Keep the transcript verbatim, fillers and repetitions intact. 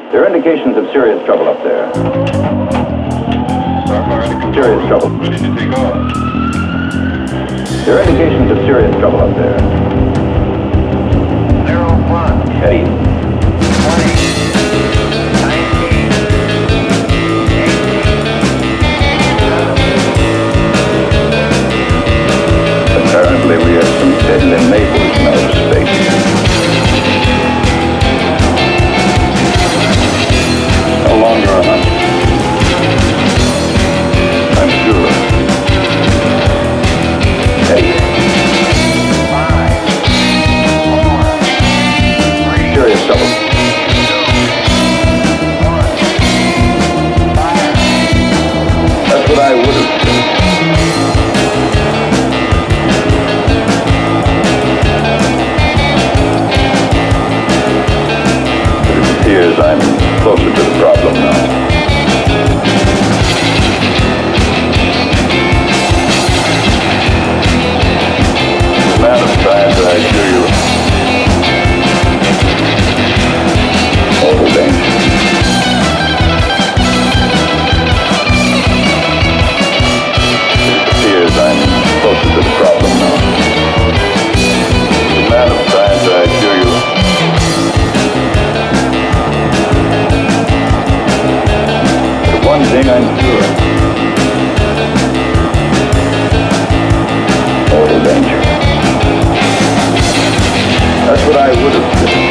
There are indications of serious trouble up there. Serious trouble. Ready to take off. There are indications of serious trouble up there. Zero one. At ease. Twenty. Nineteen. Eighteen. Apparently we have some deadly neighbors in outer space. No longer a hunt. I'm sure. Hey. Five. Four. Three. Serious trouble. One. Fire. That's what I would have said. But it appears I'm closer to the problem now. Man of science, I assure you, mortal danger. It appears I'm closer to the problem now. Man of science, I assure you, but one thing I'm sure, mortal danger. That's what I would have said.